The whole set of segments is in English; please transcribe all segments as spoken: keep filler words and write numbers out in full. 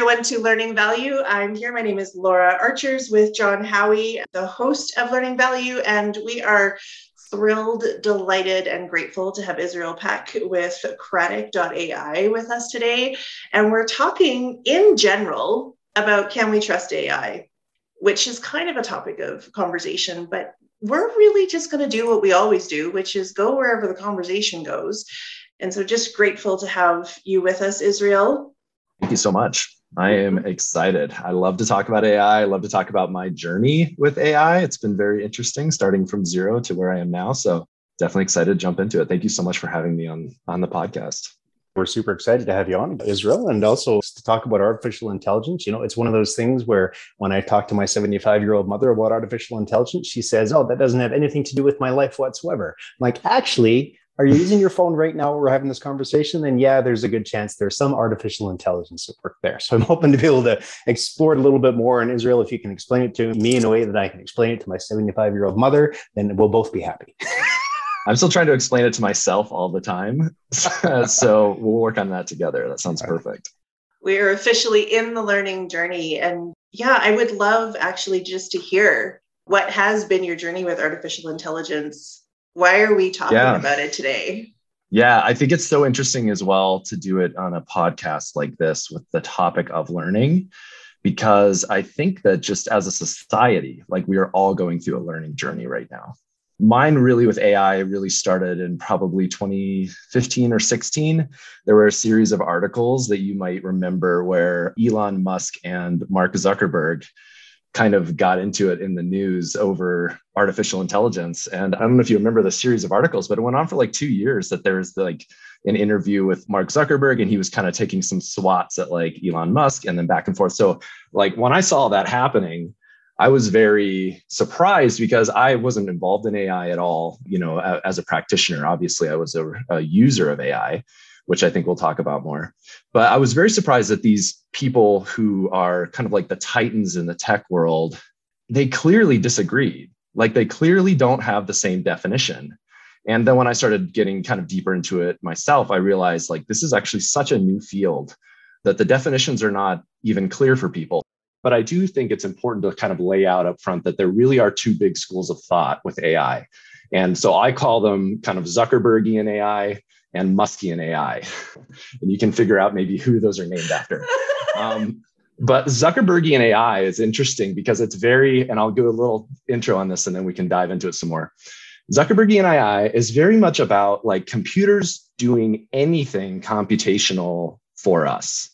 everyone to Learning Value. I'm here. My name is Laura Archers with John Howie, the host of Learning Value, and we are thrilled, delighted, and grateful to have Israel Peck with Craddock dot A I with us today. And we're talking in general about can we trust A I, which is kind of a topic of conversation, but we're really just going to do what we always do, which is go wherever the conversation goes. And so just grateful to have you with us, Israel. Thank you so much. I am excited. I love to talk about A I. I love to talk about my journey with A I. It's been very interesting starting from zero to where I am now. So definitely excited to jump into it. Thank you so much for having me on, on the podcast. We're super excited to have you on, Israel, and also to talk about artificial intelligence. You know, it's one of those things where when I talk to my seventy-five-year-old mother about artificial intelligence, she says, oh, that doesn't have anything to do with my life whatsoever. I'm like, actually, are you using your phone right now? We're having this conversation. And yeah, there's a good chance there's some artificial intelligence at work there. So I'm hoping to be able to explore it a little bit more. And Israel, if you can explain it to me in a way that I can explain it to my seventy-five-year-old mother, then we'll both be happy. I'm still trying to explain it to myself all the time. So we'll work on that together. That sounds perfect. We're officially in the learning journey. And yeah, I would love actually just to hear what has been your journey with artificial intelligence. Why are we talking yeah. about it today? Yeah, I think it's so interesting as well to do it on a podcast like this with the topic of learning, because I think that just as a society, like we are all going through a learning journey right now. Mine really with A I really started in probably twenty fifteen or sixteen. There were a series of articles that you might remember where Elon Musk and Mark Zuckerberg kind of got into it in the news over artificial intelligence. And I don't know if you remember the series of articles, but it went on for like two years that there was like an interview with Mark Zuckerberg and he was kind of taking some swats at like Elon Musk and then back and forth. So like when I saw that happening, I was very surprised because I wasn't involved in A I at all. You know, as a practitioner, obviously I was a, a user of A I, which I think we'll talk about more. But I was very surprised that these people who are kind of like the titans in the tech world, they clearly disagreed. Like they clearly don't have the same definition. And then when I started getting kind of deeper into it myself, I realized like this is actually such a new field that the definitions are not even clear for people. But I do think it's important to kind of lay out up front that there really are two big schools of thought with A I. And so I call them kind of Zuckerbergian A I and Muskian A I. And you can figure out maybe who those are named after. um, but Zuckerbergian A I is interesting because it's very, and I'll do a little intro on this and then we can dive into it some more. Zuckerbergian A I is very much about like computers doing anything computational for us.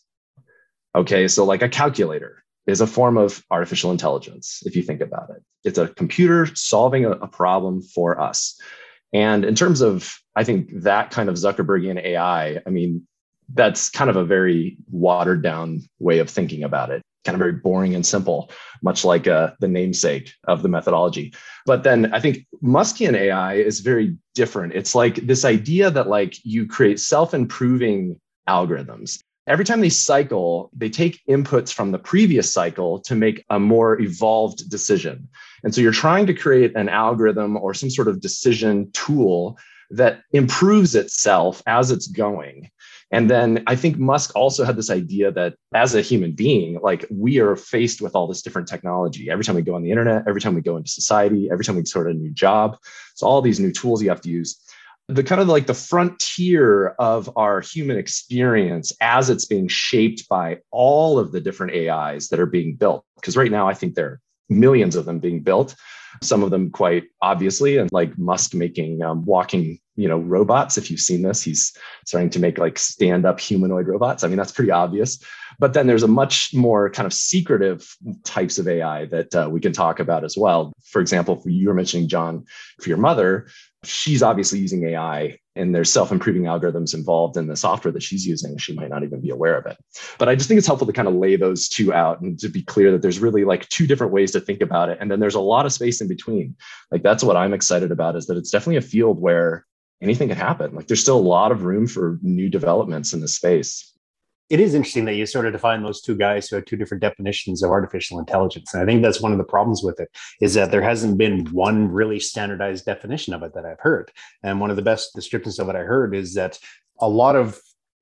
Okay, so like a calculator is a form of artificial intelligence, if you think about it. It's a computer solving a, a problem for us. And in terms of, I think that kind of Zuckerbergian A I, I mean, that's kind of a very watered down way of thinking about it, kind of very boring and simple, much like uh, the namesake of the methodology. But then I think Muskian A I is very different. It's like this idea that like you create self-improving algorithms. Every time they cycle, they take inputs from the previous cycle to make a more evolved decision. And so you're trying to create an algorithm or some sort of decision tool that improves itself as it's going. And then I think Musk also had this idea that as a human being, like we are faced with all this different technology. Every time we go on the internet, every time we go into society, every time we start a new job, so all these new tools you have to use. The kind of like the frontier of our human experience as it's being shaped by all of the different A Is that are being built. Because right now, I think there are millions of them being built, some of them quite obviously, and like Musk making um, walking, you know, robots. If you've seen this, he's starting to make like stand-up humanoid robots. I mean, that's pretty obvious. But then there's a much more kind of secretive types of A I that uh, we can talk about as well. For example, you were mentioning, John, for your mother, she's obviously using A I and there's self-improving algorithms involved in the software that she's using. She might not even be aware of it. But I just think it's helpful to kind of lay those two out and to be clear that there's really like two different ways to think about it. And then there's a lot of space in between. Like that's what I'm excited about, is that it's definitely a field where anything can happen. Like there's still a lot of room for new developments in this space. It is interesting that you sort of define those two guys who have two different definitions of artificial intelligence. And I think that's one of the problems with it, is that there hasn't been one really standardized definition of it that I've heard. And one of the best descriptions of it I heard is that a lot of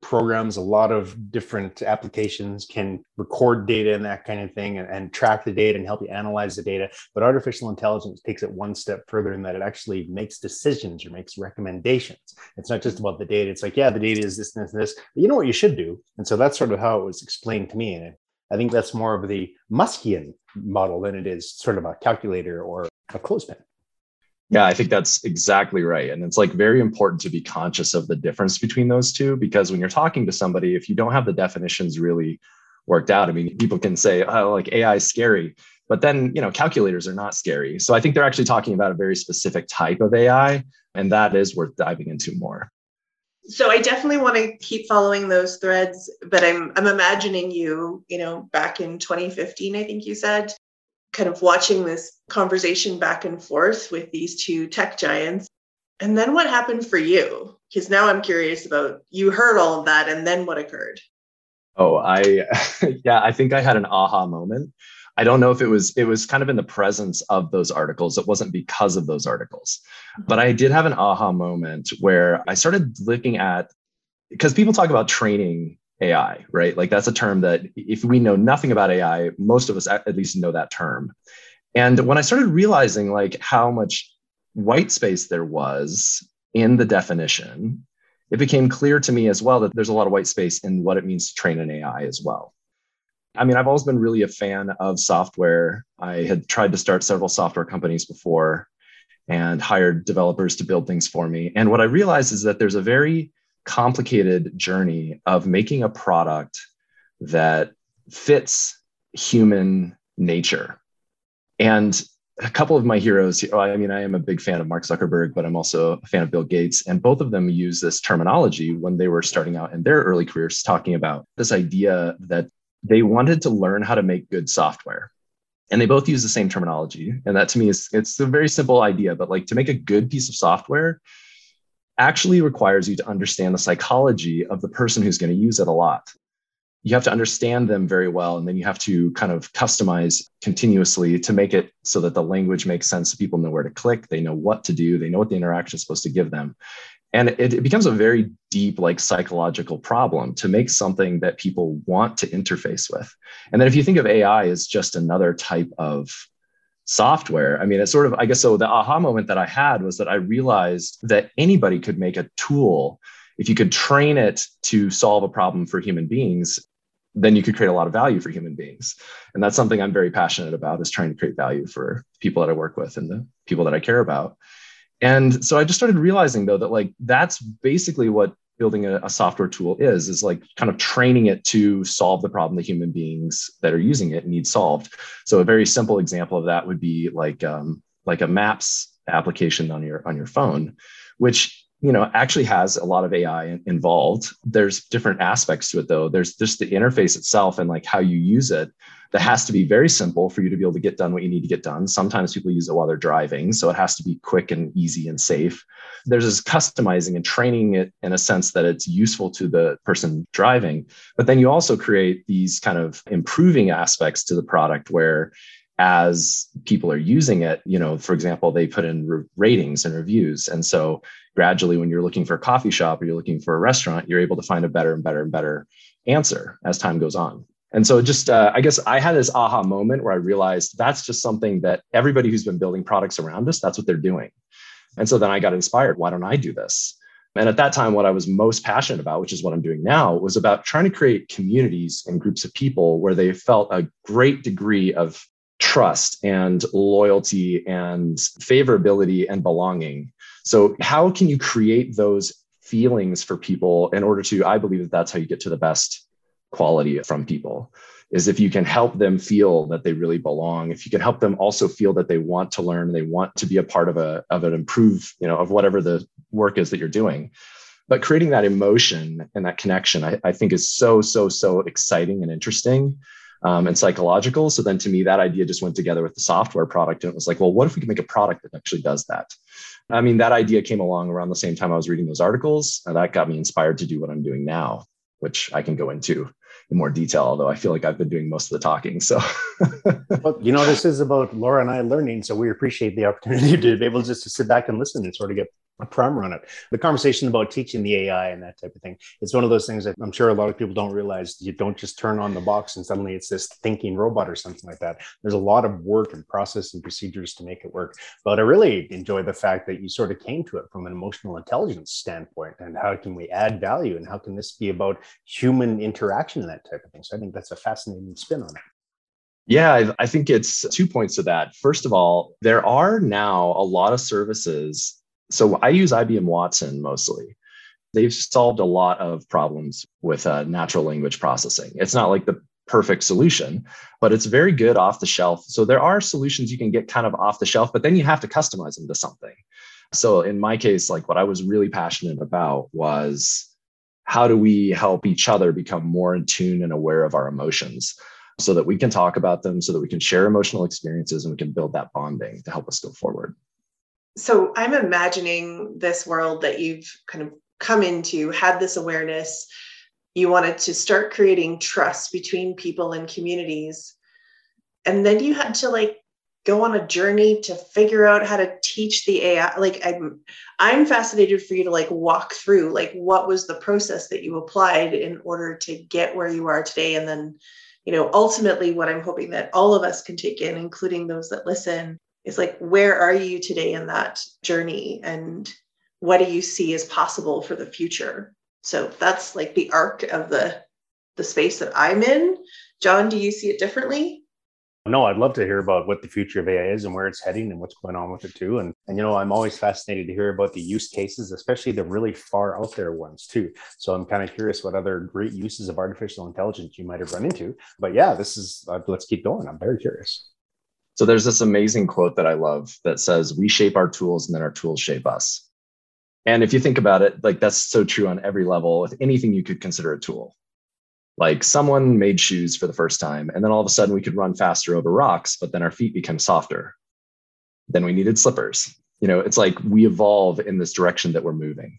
programs, a lot of different applications can record data and that kind of thing, and, and track the data and help you analyze the data. But artificial intelligence takes it one step further in that it actually makes decisions or makes recommendations. It's not just about the data. It's like, yeah, the data is this and this and this, but you know what you should do. And so that's sort of how it was explained to me. And I think that's more of the Muskian model than it is sort of a calculator or a clothespin. Yeah, I think that's exactly right. And it's like very important to be conscious of the difference between those two, because when you're talking to somebody, if you don't have the definitions really worked out, I mean, people can say, oh, like A I is scary, but then, you know, calculators are not scary. So I think they're actually talking about a very specific type of A I, and that is worth diving into more. So I definitely want to keep following those threads, but I'm I'm imagining you, you know, back in twenty fifteen, I think you said, kind of watching this conversation back and forth with these two tech giants. And then what happened for you? Because now I'm curious about, you heard all of that, and then what occurred? Oh, I, yeah, I think I had an aha moment. I don't know if it was, it was kind of in the presence of those articles. It wasn't because of those articles, but I did have an aha moment where I started looking at, because people talk about training A I, right? Like that's a term that if we know nothing about A I, most of us at least know that term. And when I started realizing like how much white space there was in the definition, it became clear to me as well that there's a lot of white space in what it means to train an A I as well. I mean, I've always been really a fan of software. I had tried to start several software companies before and hired developers to build things for me. And what I realized is that there's a very complicated journey of making a product that fits human nature. And a couple of my heroes, I mean, I am a big fan of Mark Zuckerberg, but I'm also a fan of Bill Gates. And both of them use this terminology when they were starting out in their early careers, talking about this idea that they wanted to learn how to make good software. And they both use the same terminology. And that to me is, it's a very simple idea, but like to make a good piece of software actually requires you to understand the psychology of the person who's going to use it a lot. You have to understand them very well, and then you have to kind of customize continuously to make it so that the language makes sense, so people know where to click, they know what to do, they know what the interaction is supposed to give them. And it, it becomes a very deep, like psychological problem to make something that people want to interface with. And then if you think of A I as just another type of software, I mean, it's sort of, I guess, so the aha moment that I had was that I realized that anybody could make a tool. If you could train it to solve a problem for human beings, then you could create a lot of value for human beings. And that's something I'm very passionate about, is trying to create value for people that I work with and the people that I care about. And so I just started realizing, though, that like that's basically what building a, a software tool is, is like kind of training it to solve the problem that human beings that are using it need solved. So a very simple example of that would be like um, like a Maps application on your on your phone, which you know, actually has a lot of A I involved. There's different aspects to it, though. There's just the interface itself and like how you use it that has to be very simple for you to be able to get done what you need to get done. Sometimes people use it while they're driving, so it has to be quick and easy and safe. There's this customizing and training it in a sense that it's useful to the person driving. But then you also create these kind of improving aspects to the product where as people are using it, you know, for example, they put in re- ratings and reviews. And so gradually, when you're looking for a coffee shop or you're looking for a restaurant, you're able to find a better and better and better answer as time goes on. And so just, uh, I guess I had this aha moment where I realized that's just something that everybody who's been building products around us, that's what they're doing. And so then I got inspired. Why don't I do this? And at that time, what I was most passionate about, which is what I'm doing now, was about trying to create communities and groups of people where they felt a great degree of trust and loyalty and favorability and belonging. So how can you create those feelings for people in order to, I believe that that's how you get to the best quality from people, is if you can help them feel that they really belong, if you can help them also feel that they want to learn, they want to be a part of a of an improve, you know, of whatever the work is that you're doing. But creating that emotion and that connection, I, I think is so, so, so exciting and interesting. Um, and psychological. So then to me, that idea just went together with the software product. And it was like, well, what if we could make a product that actually does that? I mean, that idea came along around the same time I was reading those articles. And that got me inspired to do what I'm doing now, which I can go into in more detail, although I feel like I've been doing most of the talking. So, well, you know, this is about Laura and I learning. So we appreciate the opportunity to be able just to sit back and listen and sort of get a primer on it. The conversation about teaching the A I and that type of thing, it's one of those things that I'm sure a lot of people don't realize. You don't just turn on the box and suddenly it's this thinking robot or something like that. There's a lot of work and process and procedures to make it work. But I really enjoy the fact that you sort of came to it from an emotional intelligence standpoint, and how can we add value, and how can this be about human interaction and that type of thing. So I think that's a fascinating spin on it. Yeah, I, I think it's two points to that. First of all, there are now a lot of services. So I use I B M Watson mostly. They've solved a lot of problems with uh, natural language processing. It's not like the perfect solution, but it's very good off the shelf. So there are solutions you can get kind of off the shelf, but then you have to customize them to something. So in my case, like what I was really passionate about was, how do we help each other become more in tune and aware of our emotions so that we can talk about them, so that we can share emotional experiences, and we can build that bonding to help us go forward. So I'm imagining this world that you've kind of come into, had this awareness. You wanted to start creating trust between people and communities. And then you had to like go on a journey to figure out how to teach the A I. Like I'm, I'm fascinated for you to like walk through, like what was the process that you applied in order to get where you are today. And then, you know, ultimately what I'm hoping that all of us can take in, including those that listen, is like, where are you today in that journey, and what do you see as possible for the future? So that's like the arc of the, the space that I'm in. John, do you see it differently? No, I'd love to hear about what the future of A I is and where it's heading and what's going on with it too. And, and, you know, I'm always fascinated to hear about the use cases, especially the really far out there ones too. So I'm kind of curious what other great uses of artificial intelligence you might have run into. But yeah, this is, uh, let's keep going. I'm very curious. So there's this amazing quote that I love that says, we shape our tools and then our tools shape us. And if you think about it, like that's so true on every level with anything you could consider a tool. Like someone made shoes for the first time, and then all of a sudden we could run faster over rocks, but then our feet become softer. Then we needed slippers. You know, it's like we evolve in this direction that we're moving.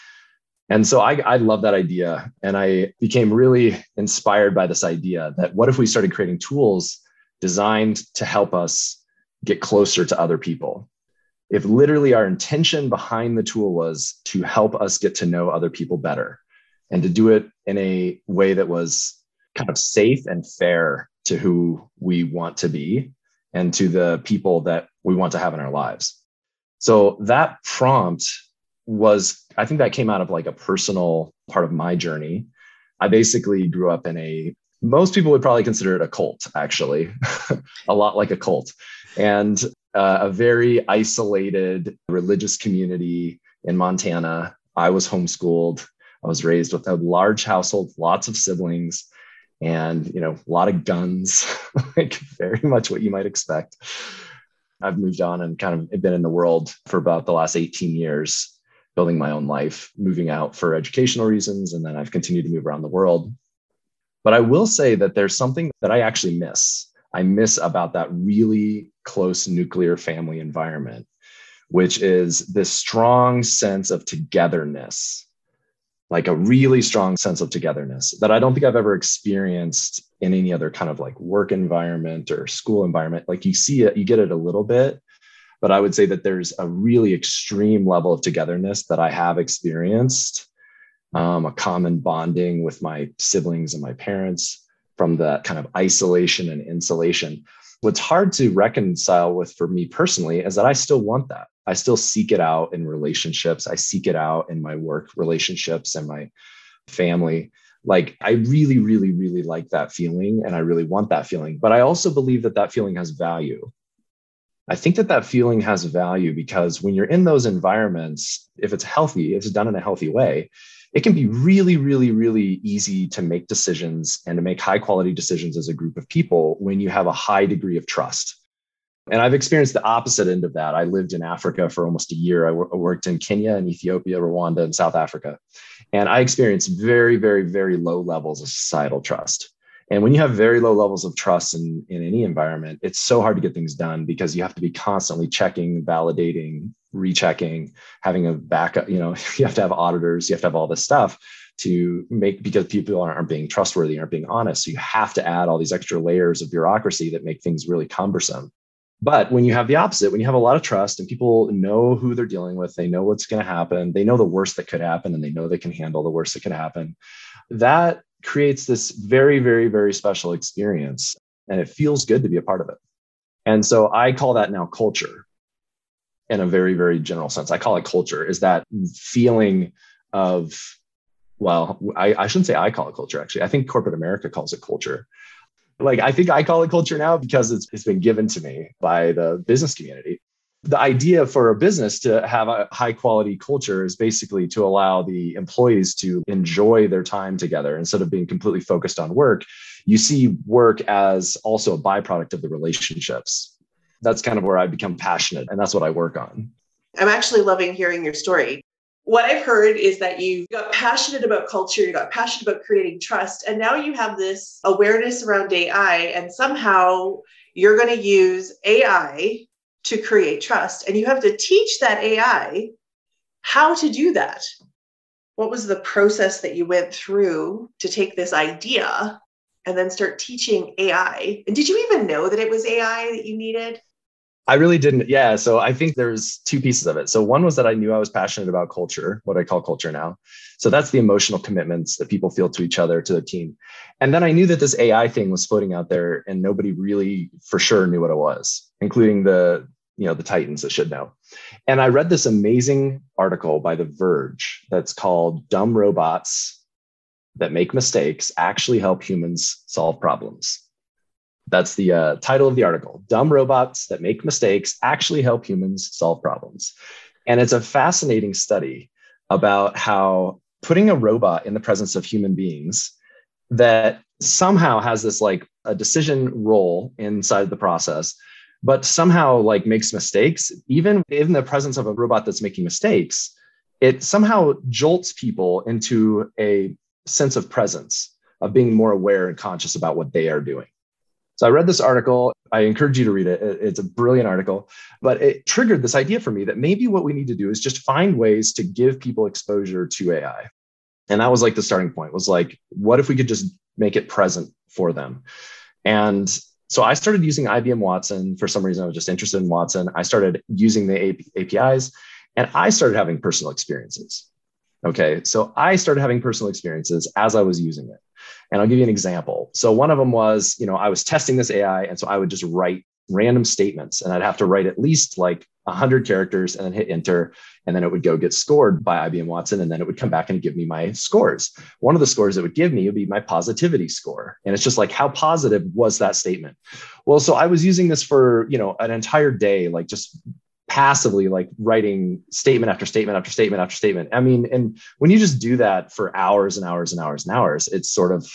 And so I, I love that idea. And I became really inspired by this idea that what if we started creating tools designed to help us get closer to other people? If literally our intention behind the tool was to help us get to know other people better, and to do it in a way that was kind of safe and fair to who we want to be and to the people that we want to have in our lives. So that prompt was, I think that came out of like a personal part of my journey. I basically grew up in a, most people would probably consider it a cult, actually, a lot like a cult, and uh, a very isolated religious community in Montana. I was homeschooled. I was raised with a large household, lots of siblings, and, you know, a lot of guns, like very much what you might expect. I've moved on and kind of been in the world for about the last eighteen years, building my own life, moving out for educational reasons. And then I've continued to move around the world. But I will say that there's something that I actually miss. I miss about that really close nuclear family environment, which is this strong sense of togetherness. Like a really strong sense of togetherness that I don't think I've ever experienced in any other kind of like work environment or school environment. Like you see it, you get it a little bit, but I would say that there's a really extreme level of togetherness that I have experienced, um, a common bonding with my siblings and my parents from that kind of isolation and insulation. What's hard to reconcile with for me personally is that I still want that. I still seek it out in relationships. I seek it out in my work relationships and my family. Like I really, really, really like that feeling. And I really want that feeling. But I also believe that that feeling has value. I think that that feeling has value because when you're in those environments, if it's healthy, if it's done in a healthy way, it can be really, really, really easy to make decisions and to make high quality decisions as a group of people when you have a high degree of trust. And I've experienced the opposite end of that. I lived in Africa for almost a year. I worked in Kenya and Ethiopia, Rwanda, and South Africa. And I experienced very, very, very low levels of societal trust. And when you have very low levels of trust in, in any environment, it's so hard to get things done because you have to be constantly checking, validating, rechecking, having a backup, you know, you have to have auditors, you have to have all this stuff to make, because people aren't being trustworthy, aren't being honest. So you have to add all these extra layers of bureaucracy that make things really cumbersome. But when you have the opposite, when you have a lot of trust and people know who they're dealing with, they know what's going to happen, they know the worst that could happen, and they know they can handle the worst that can happen, that creates this very, very, very special experience. And it feels good to be a part of it. And so I call that now culture in a very, very general sense. I call it culture, is that feeling of, well, I, I shouldn't say I call it culture, actually. I think corporate America calls it culture. Like, I think I call it culture now because it's, it's been given to me by the business community. The idea for a business to have a high quality culture is basically to allow the employees to enjoy their time together instead of being completely focused on work. You see work as also a byproduct of the relationships. That's kind of where I become passionate, and that's what I work on. I'm actually loving hearing your story. What I've heard is that you got passionate about culture, you got passionate about creating trust, and now you have this awareness around A I, and somehow you're going to use A I to create trust, and you have to teach that A I how to do that. What was the process that you went through to take this idea and then start teaching A I? And did you even know that it was A I that you needed? I really didn't. Yeah. So I think there's two pieces of it. So one was that I knew I was passionate about culture, what I call culture now. So that's the emotional commitments that people feel to each other, to their team. And then I knew that this A I thing was floating out there and nobody really for sure knew what it was, including the, you know, the titans that should know. And I read this amazing article by The Verge that's called Dumb Robots That Make Mistakes Actually Help Humans Solve Problems. That's the uh, title of the article. Dumb robots that make mistakes actually help humans solve problems. And it's a fascinating study about how putting a robot in the presence of human beings that somehow has this like a decision role inside the process, but somehow like makes mistakes, even in the presence of a robot that's making mistakes, it somehow jolts people into a sense of presence, of being more aware and conscious about what they are doing. So I read this article. I encourage you to read it. It's a brilliant article, but it triggered this idea for me that maybe what we need to do is just find ways to give people exposure to A I. And that was like the starting point, was like, what if we could just make it present for them? And so I started using I B M Watson. For some reason, I was just interested in Watson. I started using the A P Is and I started having personal experiences. Okay, so I started having personal experiences as I was using it. And I'll give you an example. So one of them was, you know, I was testing this A I. And so I would just write random statements and I'd have to write at least like one hundred characters and then hit enter. And then it would go get scored by I B M Watson. And then it would come back and give me my scores. One of the scores it would give me would be my positivity score. And it's just like, how positive was that statement? Well, so I was using this for, you know, an entire day, like just passively, like writing statement after statement after statement after statement. I mean, and when you just do that for hours and hours and hours and hours, it's sort of,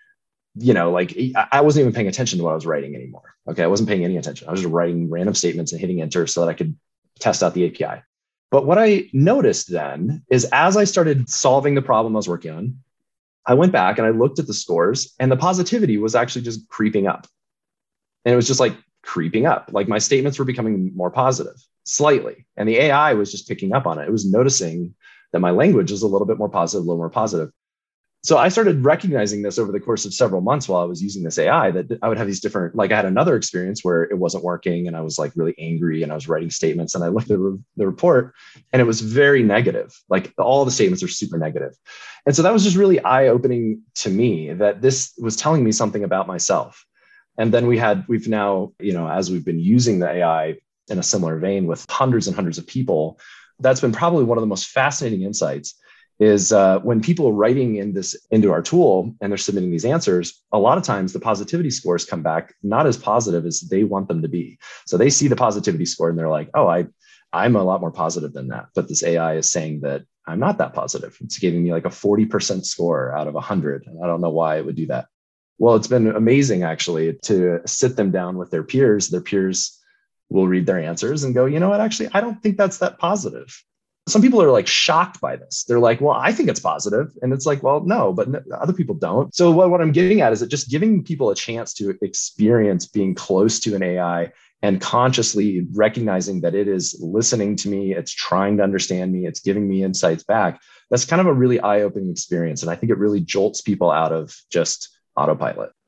you know, like I wasn't even paying attention to what I was writing anymore. Okay. I wasn't paying any attention. I was just writing random statements and hitting enter so that I could test out the A P I. But what I noticed then is as I started solving the problem I was working on, I went back and I looked at the scores and the positivity was actually just creeping up. And it was just like creeping up. Like my statements were becoming more positive slightly. And the A I was just picking up on it. It was noticing that my language was a little bit more positive, a little more positive. So I started recognizing this over the course of several months while I was using this A I, that I would have these different, like I had another experience where it wasn't working and I was like really angry and I was writing statements and I looked at the report and it was very negative. Like all the statements are super negative. And so that was just really eye-opening to me that this was telling me something about myself. And then we had, we've now, you know, as we've been using the A I in a similar vein with hundreds and hundreds of people, that's been probably one of the most fascinating insights is uh, when people are writing in this into our tool and they're submitting these answers, a lot of times the positivity scores come back not as positive as they want them to be. So they see the positivity score and they're like, oh, I, I'm a lot more positive than that. But this A I is saying that I'm not that positive. It's giving me like a forty percent score out of one hundred. And I don't know why it would do that. Well, it's been amazing actually to sit them down with their peers. Their peers will read their answers and go, you know what, actually, I don't think that's that positive. Some people are like shocked by this. They're like, well, I think it's positive. And it's like, well, no, but no, other people don't. So what, what I'm getting at is that just giving people a chance to experience being close to an A I and consciously recognizing that it is listening to me, it's trying to understand me, it's giving me insights back. That's kind of a really eye-opening experience. And I think it really jolts people out of just autopilot.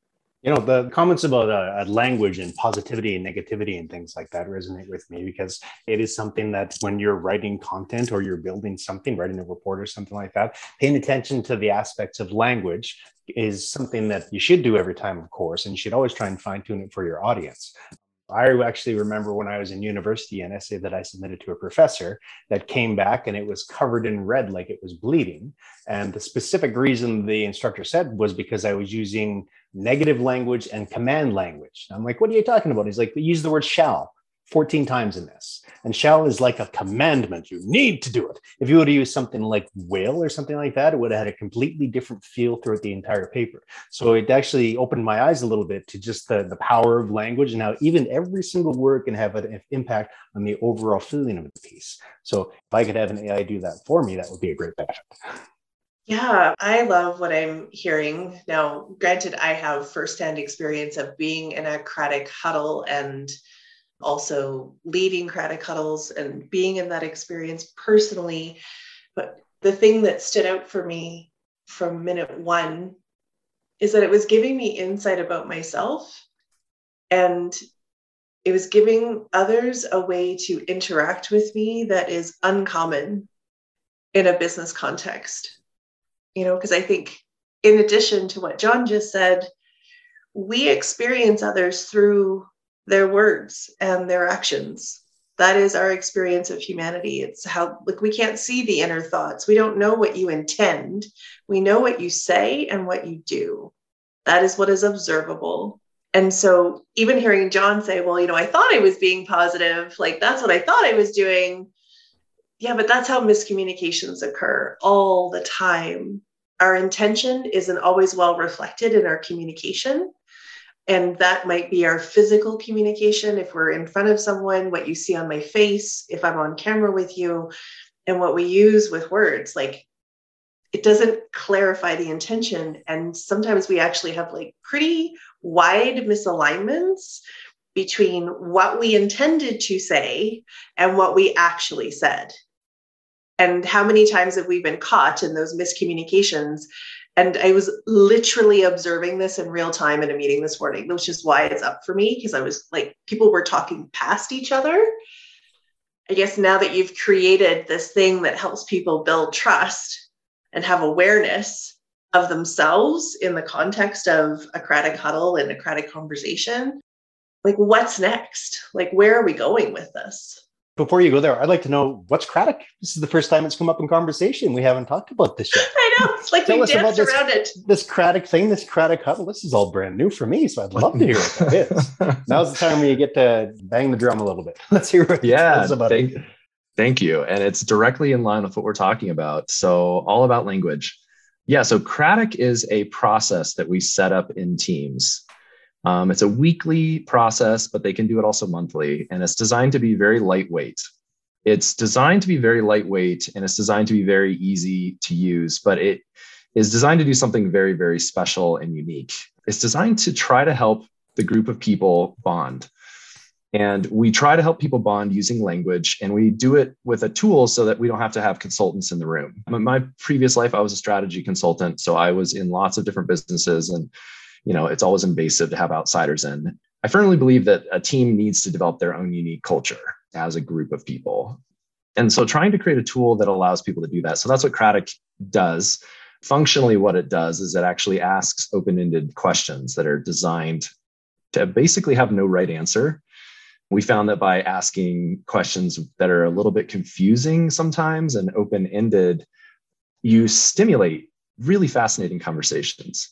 You know, the comments about uh, language and positivity and negativity and things like that resonate with me, because it is something that when you're writing content or you're building something, writing a report or something like that, paying attention to the aspects of language is something that you should do every time, of course, and you should always try and fine tune it for your audience. I actually remember when I was in university, an essay that I submitted to a professor that came back and it was covered in red, like it was bleeding. And the specific reason the instructor said was because I was using negative language and command language. I'm like, what are you talking about? He's like, use the word shall fourteen times in this. And shall is like a commandment. You need to do it. If you would have used something like will or something like that, it would have had a completely different feel throughout the entire paper. So it actually opened my eyes a little bit to just the, the power of language and how even every single word can have an impact on the overall feeling of the piece. So if I could have an A I do that for me, that would be a great benefit. Yeah, I love what I'm hearing. Now, granted, I have firsthand experience of being in a Craddock huddle and also leading Craddock huddles and being in that experience personally. But the thing that stood out for me from minute one is that it was giving me insight about myself, and it was giving others a way to interact with me that is uncommon in a business context. You know, because I think in addition to what John just said, we experience others through their words and their actions. That is our experience of humanity. It's how, like, we can't see the inner thoughts. We don't know what you intend. We know what you say and what you do. That is what is observable. And so even hearing John say, well, you know, I thought I was being positive, like that's what I thought I was doing. Yeah, but that's how miscommunications occur all the time. Our intention isn't always well reflected in our communication. And that might be our physical communication. If we're in front of someone, what you see on my face, if I'm on camera with you, and what we use with words, like it doesn't clarify the intention. And sometimes we actually have like pretty wide misalignments between what we intended to say and what we actually said. And how many times have we been caught in those miscommunications? And I was literally observing this in real time in a meeting this morning, which is why it's up for me, because I was like, people were talking past each other. I guess now that you've created this thing that helps people build trust and have awareness of themselves in the context of a Craddock huddle and a Craddock conversation, like what's next? Like, where are we going with this? Before you go there, I'd like to know, what's Craddock? This is the first time it's come up in conversation. We haven't talked about this yet. I know. It's like Tell we us about danced this, around it. This Craddock thing, this Craddock huddle. This is all brand new for me, so I'd love to hear what that is. Now's the time when you get to bang the drum a little bit. Let's hear what yeah, it's about. Thank, it. thank you. And it's directly in line with what we're talking about. So all about language. Yeah, so Craddock is a process that we set up in teams. Um, it's a weekly process, but they can do it also monthly. And it's designed to be very lightweight. It's designed to be very lightweight and it's designed to be very easy to use, but it is designed to do something very, very special and unique. It's designed to try to help the group of people bond. And we try to help people bond using language, and we do it with a tool so that we don't have to have consultants in the room. In my previous life, I was a strategy consultant. So I was in lots of different businesses, and you know, it's always invasive to have outsiders in. I firmly believe that a team needs to develop their own unique culture as a group of people. And so trying to create a tool that allows people to do that. So that's what Craddock does. Functionally, what it does is it actually asks open-ended questions that are designed to basically have no right answer. We found that by asking questions that are a little bit confusing sometimes and open-ended, you stimulate really fascinating conversations.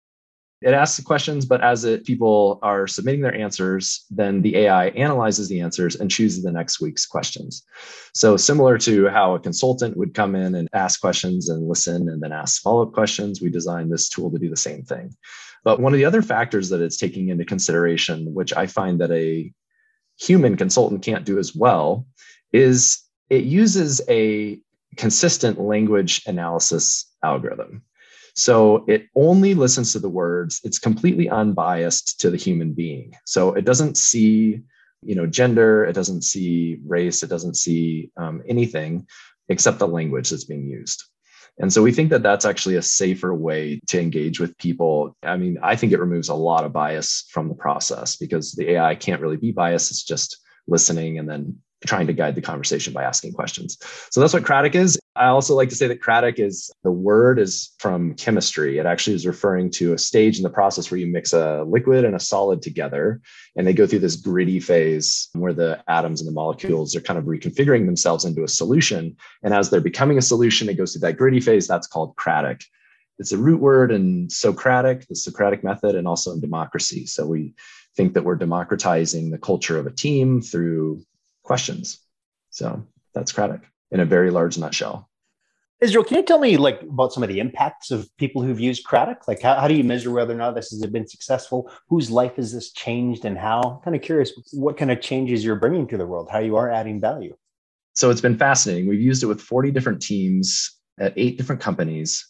It asks the questions, but as it, people are submitting their answers, then the A I analyzes the answers and chooses the next week's questions. So similar to how a consultant would come in and ask questions and listen and then ask follow-up questions, we designed this tool to do the same thing. But one of the other factors that it's taking into consideration, which I find that a human consultant can't do as well, is it uses a consistent language analysis algorithm. So it only listens to the words. It's completely unbiased to the human being. So it doesn't see, you know, gender. It doesn't see race. It doesn't see um, anything except the language that's being used. And so we think that that's actually a safer way to engage with people. I mean, I think it removes a lot of bias from the process because the A I can't really be biased. It's just listening and then trying to guide the conversation by asking questions. So that's what Craddock is. I also like to say that Craddock is, the word is from chemistry. It actually is referring to a stage in the process where you mix a liquid and a solid together, and they go through this gritty phase where the atoms and the molecules are kind of reconfiguring themselves into a solution. And as they're becoming a solution, it goes through that gritty phase. That's called Craddock. It's a root word in Socratic, the Socratic method, and also in democracy. So we think that we're democratizing the culture of a team through questions. So that's Craddock in a very large nutshell. Israel, can you tell me like about some of the impacts of people who've used Craddock? Like how, how do you measure whether or not this has been successful? Whose life has this changed and how? I'm kind of curious what kind of changes you're bringing to the world, how you are adding value. So it's been fascinating. We've used it with forty different teams at eight different companies,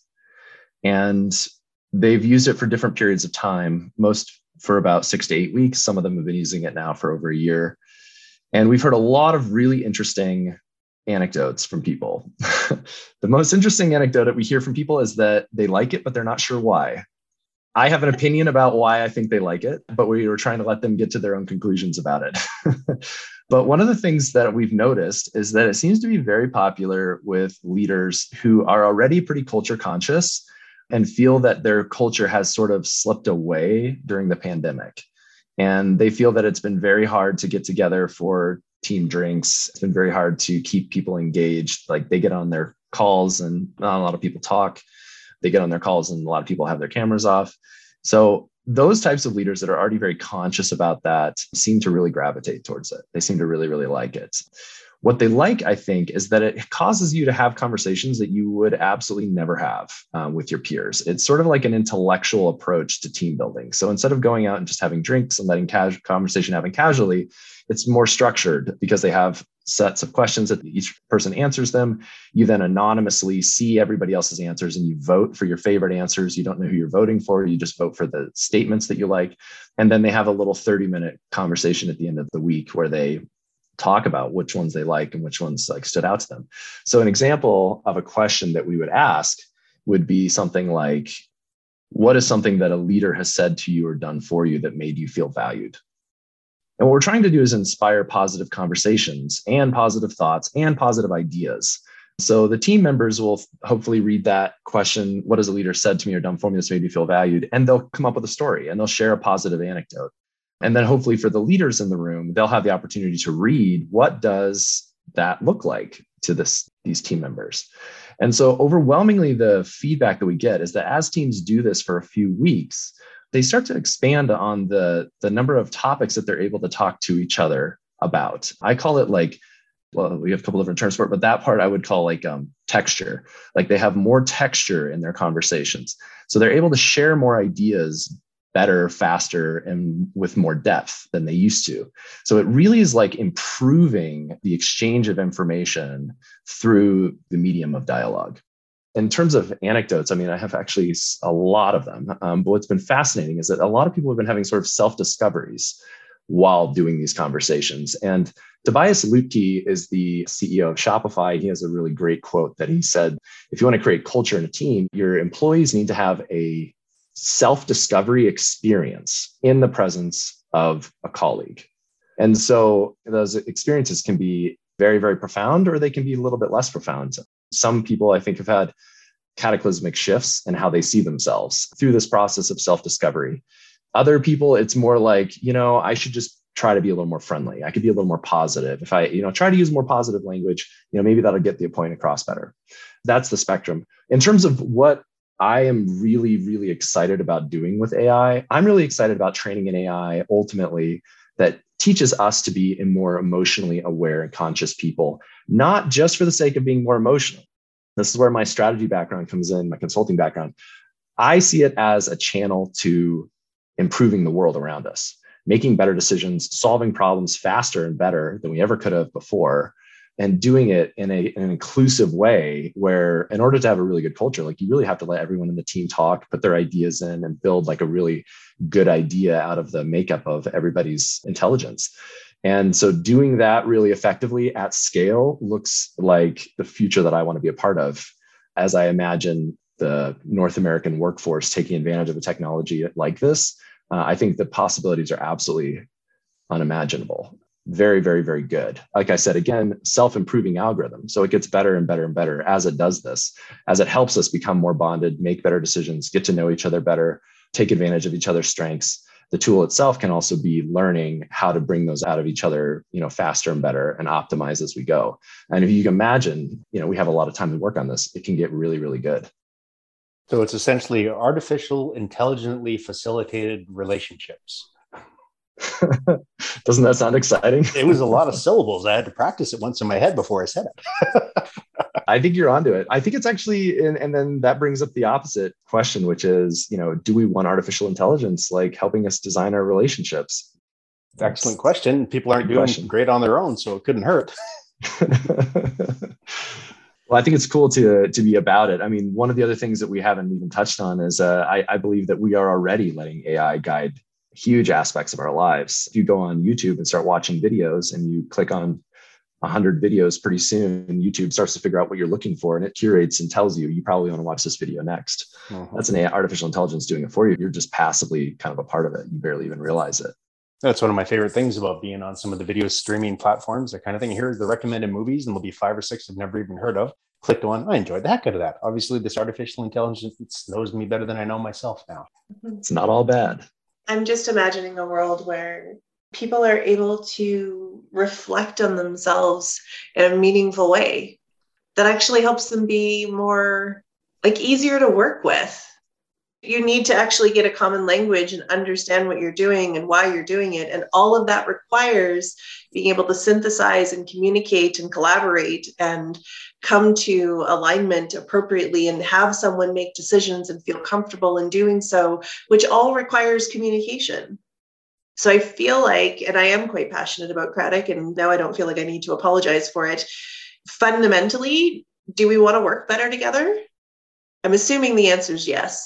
and they've used it for different periods of time, most for about six to eight weeks. Some of them have been using it now for over a year. And we've heard a lot of really interesting anecdotes from people. The most interesting anecdote that we hear from people is that they like it, but they're not sure why. I have an opinion about why I think they like it, but we were trying to let them get to their own conclusions about it. But one of the things that we've noticed is that it seems to be very popular with leaders who are already pretty culture conscious and feel that their culture has sort of slipped away during the pandemic. And they feel that it's been very hard to get together for team drinks. It's been very hard to keep people engaged. Like they get on their calls and not a lot of people talk. They get on their calls and a lot of people have their cameras off. So those types of leaders that are already very conscious about that seem to really gravitate towards it. They seem to really, really like it. What they like, I think, is that it causes you to have conversations that you would absolutely never have um, with your peers. It's sort of like an intellectual approach to team building. So instead of going out and just having drinks and letting casual conversation happen casually, it's more structured because they have sets of questions that each person answers them. You then anonymously see everybody else's answers and you vote for your favorite answers. You don't know who you're voting for. You just vote for the statements that you like. And then they have a little thirty minute conversation at the end of the week where they talk about which ones they like and which ones like stood out to them. So an example of a question that we would ask would be something like, what is something that a leader has said to you or done for you that made you feel valued? And what we're trying to do is inspire positive conversations and positive thoughts and positive ideas. So the team members will hopefully read that question, what has a leader said to me or done for me that's made me feel valued? And they'll come up with a story and they'll share a positive anecdote. And then hopefully for the leaders in the room, they'll have the opportunity to read what does that look like to this, these team members. And so overwhelmingly, the feedback that we get is that as teams do this for a few weeks, they start to expand on the, the number of topics that they're able to talk to each other about. I call it like, well, we have a couple different terms for it, but that part I would call like um, texture. Like they have more texture in their conversations. So they're able to share more ideas better, faster, and with more depth than they used to. So it really is like improving the exchange of information through the medium of dialogue. In terms of anecdotes, I mean, I have actually a lot of them. Um, but what's been fascinating is that a lot of people have been having sort of self-discoveries while doing these conversations. And Tobias Lutke is the C E O of Shopify. He has a really great quote that he said, if you want to create culture in a team, your employees need to have a self-discovery experience in the presence of a colleague. And so those experiences can be very, very profound, or they can be a little bit less profound. Some people, I think, have had cataclysmic shifts in how they see themselves through this process of self-discovery. Other people, it's more like, you know, I should just try to be a little more friendly. I could be a little more positive. If I, you know, try to use more positive language, you know, maybe that'll get the point across better. That's the spectrum. In terms of what I am really, really excited about doing with A I, I'm really excited about training an A I ultimately that teaches us to be a more emotionally aware and conscious people, not just for the sake of being more emotional. This is where my strategy background comes in, my consulting background. I see it as a channel to improving the world around us, making better decisions, solving problems faster and better than we ever could have before, and doing it in a, an inclusive way where in order to have a really good culture, like you really have to let everyone in the team talk, put their ideas in and build like a really good idea out of the makeup of everybody's intelligence. And so doing that really effectively at scale looks like the future that I want to be a part of. as I imagine the North American workforce taking advantage of a technology like this, uh, I think the possibilities are absolutely unimaginable. Very, very, very good. Like I said, again, self-improving algorithm. So it gets better and better and better as it does this, as it helps us become more bonded, make better decisions, get to know each other better, take advantage of each other's strengths. The tool itself can also be learning how to bring those out of each other, you know, faster and better and optimize as we go. And if you can imagine, you know, we have a lot of time to work on this, it can get really, really good. So it's essentially artificial, intelligently facilitated relationships. Doesn't that sound exciting? It was a lot of syllables. I had to practice it once in my head before I said it. I think you're onto it. I think it's actually, and, and then that brings up the opposite question, which is, you know, do we want artificial intelligence like helping us design our relationships? Excellent question. People aren't doing question. great on their own, so it couldn't hurt. Well, I think it's cool to to be about it. I mean, one of the other things that we haven't even touched on is uh, I, I believe that we are already letting A I guide huge aspects of our lives. If you go on YouTube and start watching videos and you click on one hundred videos, pretty soon YouTube starts to figure out what you're looking for, and it curates and tells you, you probably want to watch this video next. Uh-huh. That's an artificial intelligence doing it for you. You're just passively kind of a part of it. You barely even realize it. That's one of my favorite things about being on some of the video streaming platforms. I kind of think, here's the recommended movies, and there'll be five or six I've never even heard of. Clicked one. I enjoyed the heck out of that. Obviously, this artificial intelligence knows me better than I know myself now. It's not all bad. I'm just imagining a world where people are able to reflect on themselves in a meaningful way that actually helps them be more like easier to work with. You need to actually get a common language and understand what you're doing and why you're doing it. And all of that requires being able to synthesize and communicate and collaborate and come to alignment appropriately and have someone make decisions and feel comfortable in doing so, which all requires communication. So I feel like, and I am quite passionate about Craddock, and now I don't feel like I need to apologize for it. Fundamentally, do we want to work better together? I'm assuming the answer is yes.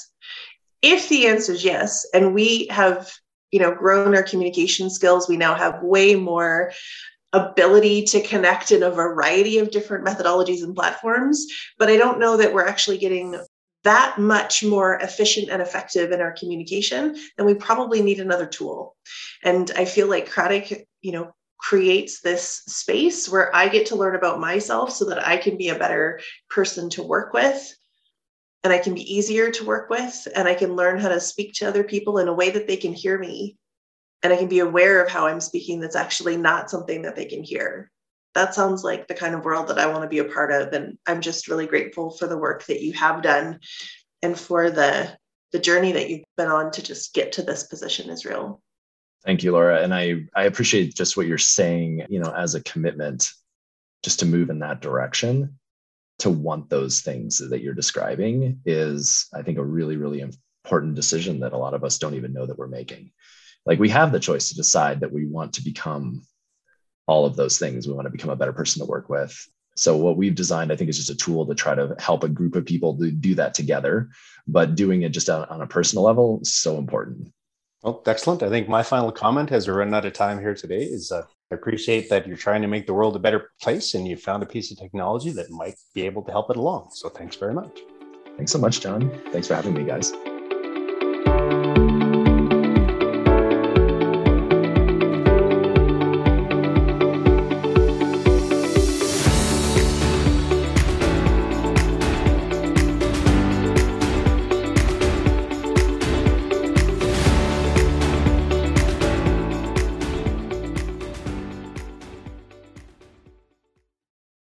If the answer is yes, and we have, you know, grown our communication skills, we now have way more ability to connect in a variety of different methodologies and platforms, but I don't know that we're actually getting that much more efficient and effective in our communication, then we probably need another tool. And I feel like Craddock, you know, creates this space where I get to learn about myself so that I can be a better person to work with. And I can be easier to work with, and I can learn how to speak to other people in a way that they can hear me. And I can be aware of how I'm speaking that's actually not something that they can hear. That sounds like the kind of world that I want to be a part of. And I'm just really grateful for the work that you have done and for the, the journey that you've been on to just get to this position, Israel. Thank you, Laura. And I, I appreciate just what you're saying, you know, as a commitment just to move in that direction. To want those things that you're describing is, I think, a really, really important decision that a lot of us don't even know that we're making. Like, we have the choice to decide that we want to become all of those things. We want to become a better person to work with. So what we've designed, I think, is just a tool to try to help a group of people to do that together, but doing it just on, on a personal level is so important. Well, excellent. I think my final comment as we're running out of time here today is uh, I appreciate that you're trying to make the world a better place and you found a piece of technology that might be able to help it along. So thanks very much. Thanks so much, John. Thanks for having me, guys.